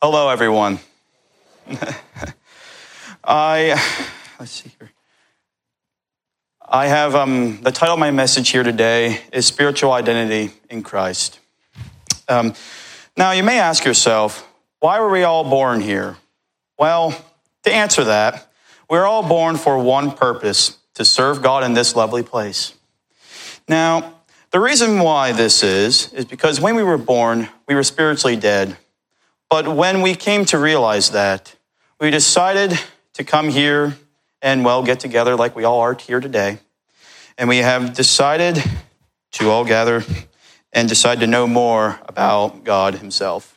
Hello, everyone. Let's see here. I have the title of my message here today is Spiritual Identity in Christ. Now, you may ask yourself, why were we all born here? Well, to answer that, we're all born for one purpose, to serve God in this lovely place. Now, the reason why this is because when we were born, we were spiritually dead. But when we came to realize that, we decided to come here and, get together like we all are here today. And we have decided to all gather and decide to know more about God himself.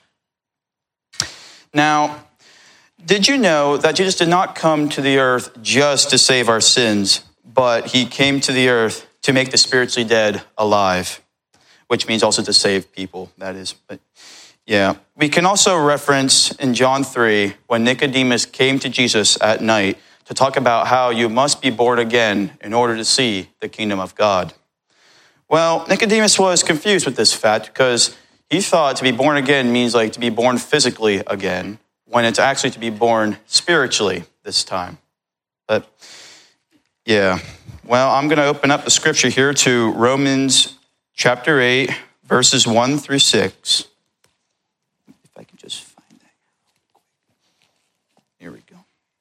Now, did you know that Jesus did not come to the earth just to save our sins, but he came to the earth to make the spiritually dead alive, which means also to save people, that is. But yeah, we can also reference in John 3 when Nicodemus came to Jesus at night to talk about how you must be born again in order to see the kingdom of God. Well, Nicodemus was confused with this fact because he thought to be born again means like to be born physically again, when it's actually to be born spiritually this time. But yeah, well, I'm going to open up the scripture here to Romans chapter 8, verses 1 through 6. If I can just find that. Here we go.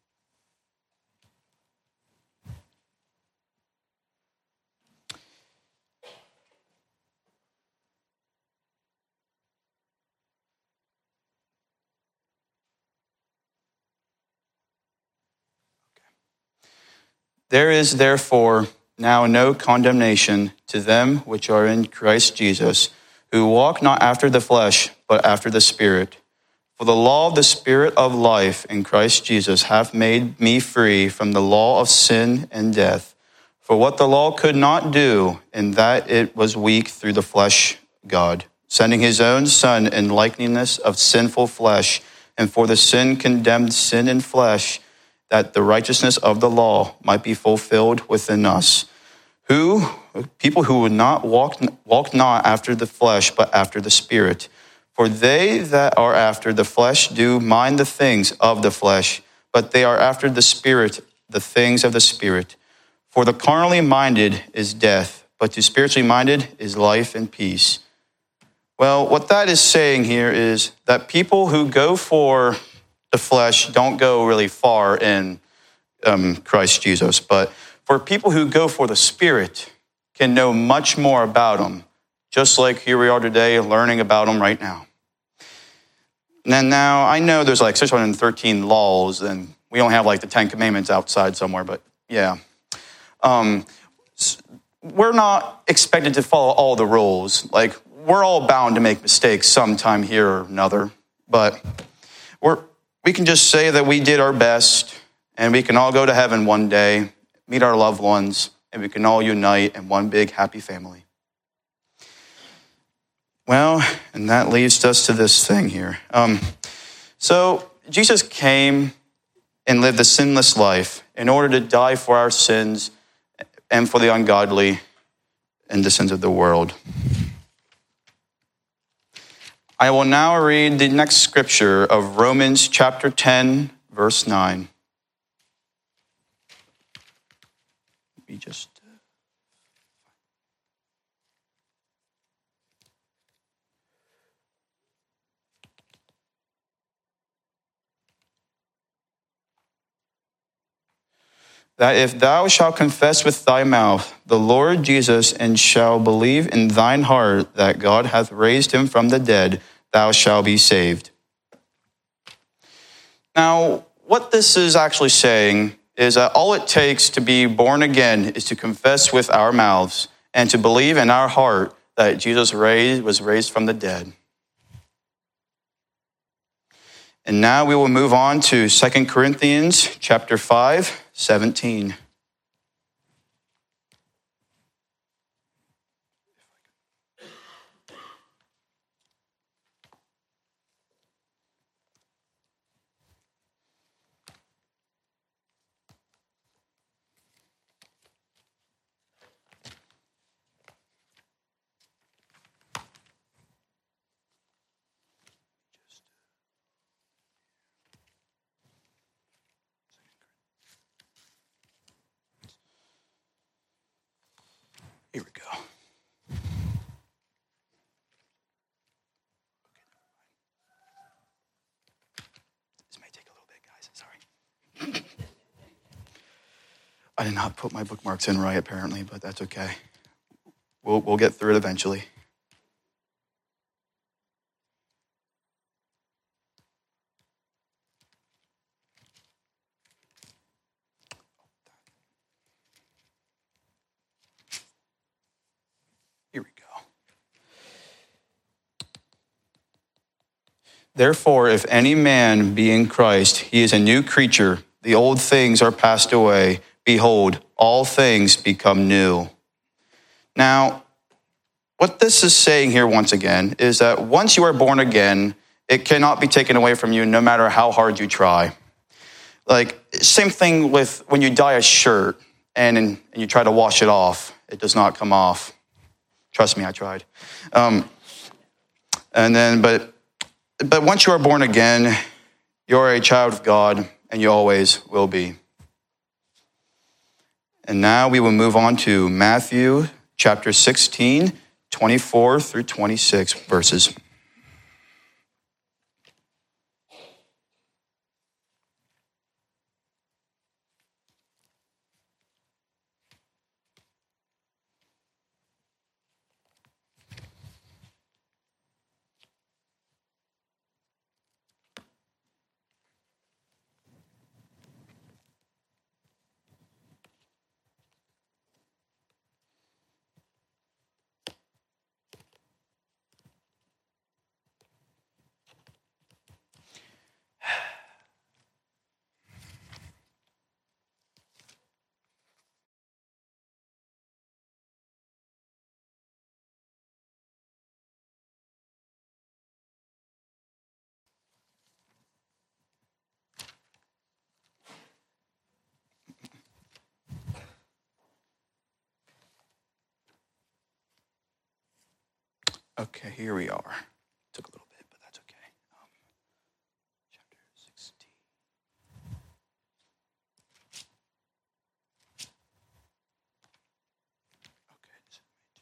There is therefore now no condemnation to them which are in Christ Jesus, who walk not after the flesh, but after the Spirit. For the law of the Spirit of life in Christ Jesus hath made me free from the law of sin and death. For what the law could not do, in that it was weak through the flesh, God, sending his own Son in likeness of sinful flesh, and for the sin condemned sin in flesh, that the righteousness of the law might be fulfilled within us, people who would not walk not after the flesh, but after the Spirit. For they that are after the flesh do mind the things of the flesh, but they are after the Spirit, the things of the Spirit. For the carnally minded is death, but the spiritually minded is life and peace. Well, what that is saying here is that people who go for the flesh don't go really far in Christ Jesus, but for people who go for the Spirit can know much more about him, just like here we are today learning about him right now. And now I know there's like 613 laws, and we don't have like the 10 Commandments outside somewhere, but yeah. We're not expected to follow all the rules. Like, we're all bound to make mistakes sometime here or another, but we can just say that we did our best, and we can all go to heaven one day, meet our loved ones, and we can all unite in one big happy family. Well, and that leads us to this thing here. So Jesus came and lived a sinless life in order to die for our sins and for the ungodly and the sins of the world. I will now read the next scripture of Romans chapter 10, verse 9. That if thou shalt confess with thy mouth the Lord Jesus, and shalt believe in thine heart that God hath raised him from the dead, thou shalt be saved. Now, what this is actually saying is that all it takes to be born again is to confess with our mouths and to believe in our heart that Jesus was raised from the dead. And now we will move on to 2 Corinthians chapter 5, 17. I did not put my bookmarks in right, apparently, but that's okay. We'll get through it eventually. Here we go. Therefore, if any man be in Christ, he is a new creature. The old things are passed away. Behold, all things become new. Now, what this is saying here once again is that once you are born again, it cannot be taken away from you no matter how hard you try. Like, same thing with when you dye a shirt and you try to wash it off. It does not come off. Trust me, I tried. But once you are born again, you're a child of God, and you always will be. And now we will move on to Matthew chapter 16, 24 through 26 verses. Okay, here we are. Took a little bit, but that's okay. Chapter 16. Okay.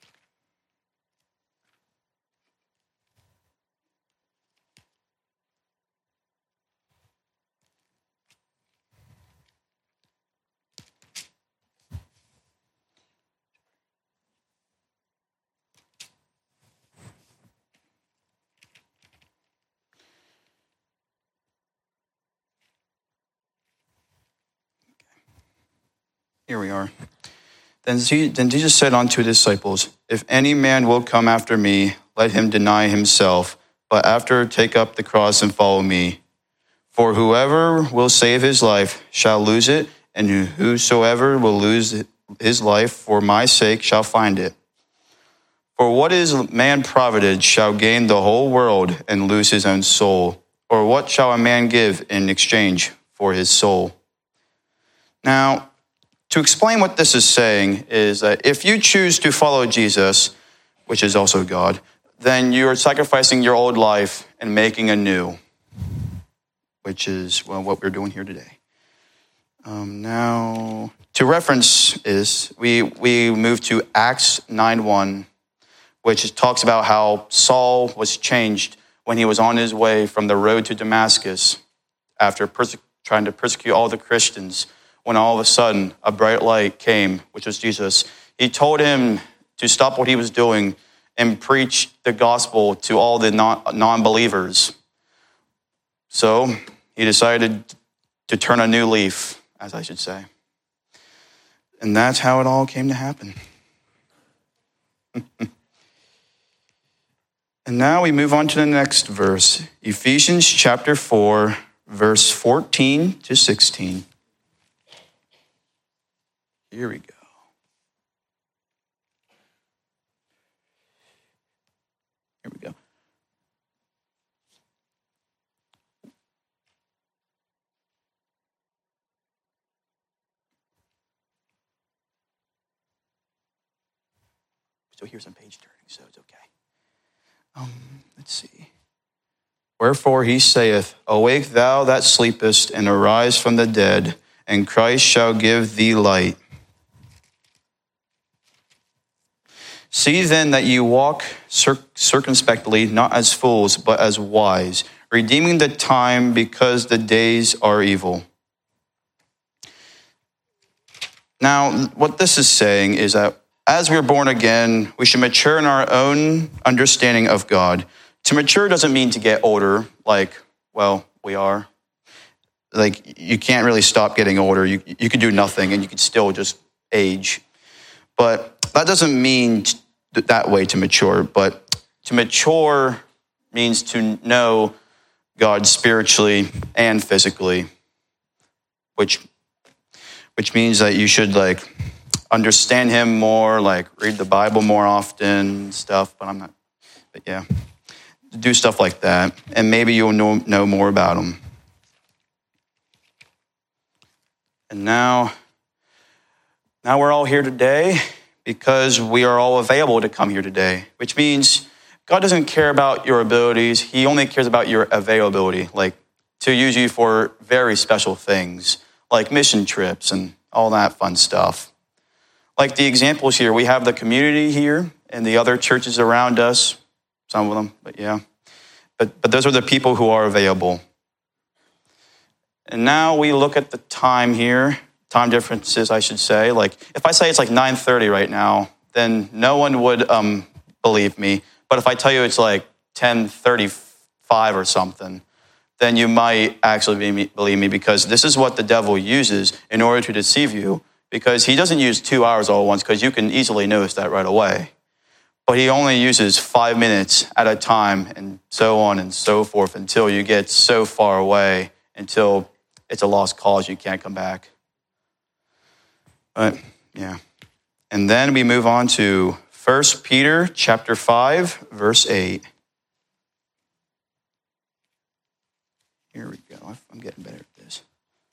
Here we are. Then Jesus said unto his disciples, if any man will come after me, let him deny himself, but after take up the cross and follow me. For whoever will save his life shall lose it, and whosoever will lose his life for my sake shall find it. For what is man profited shall gain the whole world and lose his own soul? Or what shall a man give in exchange for his soul? Now, to explain what this is saying is that if you choose to follow Jesus, which is also God, then you are sacrificing your old life and making a new, which is what we're doing here today. Now, to reference is, we move to Acts 9:1, which talks about how Saul was changed when he was on his way from the road to Damascus after trying to persecute all the Christians. When all of a sudden a bright light came, which was Jesus, he told him to stop what he was doing and preach the gospel to all the non-believers. So he decided to turn a new leaf, as I should say. And that's how it all came to happen. And now we move on to the next verse, Ephesians chapter 4, verse 14 to 16. Here we go. Here we go. So here's some page turning, so it's okay. Let's see. Wherefore he saith, awake thou that sleepest, and arise from the dead, and Christ shall give thee light. See then that you walk circumspectly, not as fools, but as wise, redeeming the time because the days are evil. Now, what this is saying is that as we're born again, we should mature in our own understanding of God. To mature doesn't mean to get older, like, well, we are. Like, you can't really stop getting older. You can do nothing, and you can still just age. But that doesn't mean that way to mature. But to mature means to know God spiritually and physically, which means that you should, like, understand him more, like read the Bible more often, stuff, but yeah. Do stuff like that, and maybe you'll know more about him. And now we're all here today because we are all available to come here today, which means God doesn't care about your abilities. He only cares about your availability, like to use you for very special things, like mission trips and all that fun stuff. Like the examples here, we have the community here and the other churches around us, some of them, but yeah. But those are the people who are available. And now we look at the time here, time differences, I should say. Like if I say it's like 9:30 right now, then no one would believe me. But if I tell you it's like 10:35 or something, then you might actually believe me, because this is what the devil uses in order to deceive you. Because he doesn't use 2 hours all at once, because you can easily notice that right away. But he only uses 5 minutes at a time, and so on and so forth, until you get so far away, until it's a lost cause, you can't come back. But yeah. And then we move on to 1 Peter chapter 5, verse 8. Here we go. I'm getting better at this.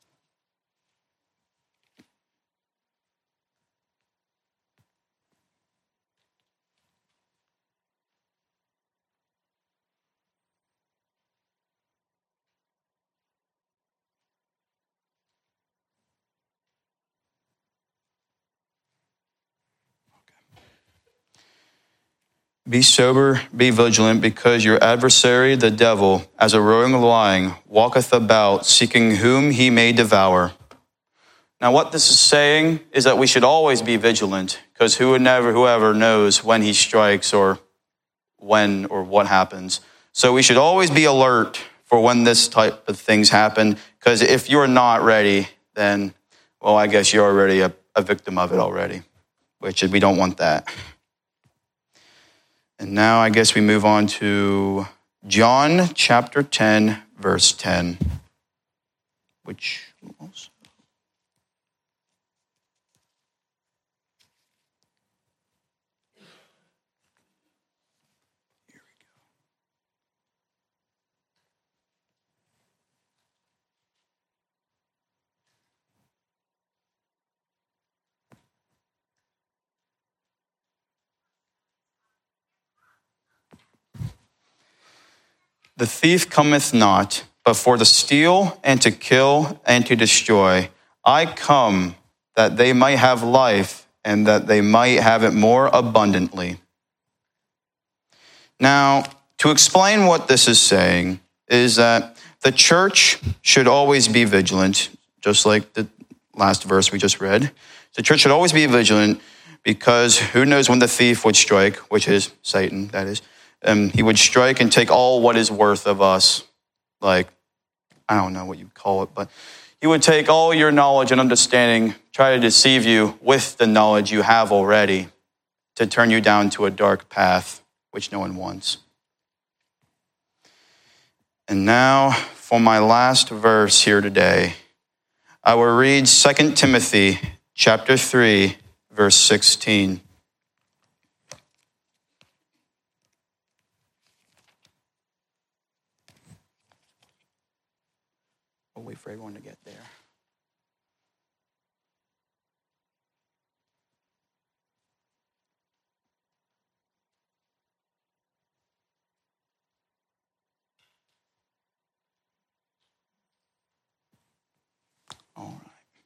Be sober, be vigilant, because your adversary, the devil, as a roaring lion, walketh about, seeking whom he may devour. Now, what this is saying is that we should always be vigilant, because whoever knows when he strikes or when or what happens. So we should always be alert for when this type of things happen, because if you're not ready, then, well, I guess you're already a victim of it already, which we don't want that. And now I guess we move on to John chapter 10, verse 10, which also... Here we go. The thief cometh not, but for to steal and to kill and to destroy. I come that they might have life, and that they might have it more abundantly. Now, to explain what this is saying is that the church should always be vigilant, just like the last verse we just read. The church should always be vigilant, because who knows when the thief would strike, which is Satan, that is. He would strike and take all what is worth of us. Like, I don't know what you call it, but he would take all your knowledge and understanding, try to deceive you with the knowledge you have already, to turn you down to a dark path, which no one wants. And now, for my last verse here today, I will read 2 Timothy chapter 3, verse 16. We'll wait for everyone to get there. All right.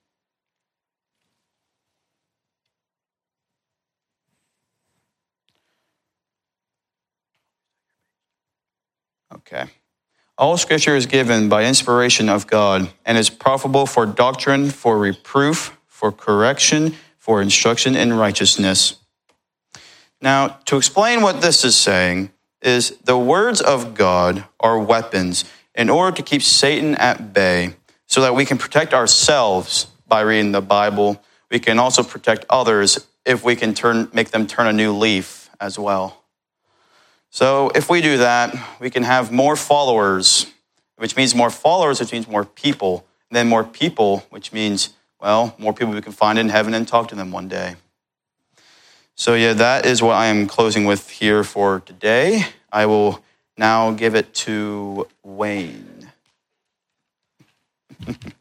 Okay. All scripture is given by inspiration of God and is profitable for doctrine, for reproof, for correction, for instruction in righteousness. Now, to explain what this is saying is the words of God are weapons in order to keep Satan at bay so that we can protect ourselves by reading the Bible. We can also protect others if we can make them turn a new leaf as well. So if we do that, we can have more followers, which means more followers, which means more people. And then more people, which means, well, more people we can find in heaven and talk to them one day. So yeah, that is what I am closing with here for today. I will now give it to Wayne.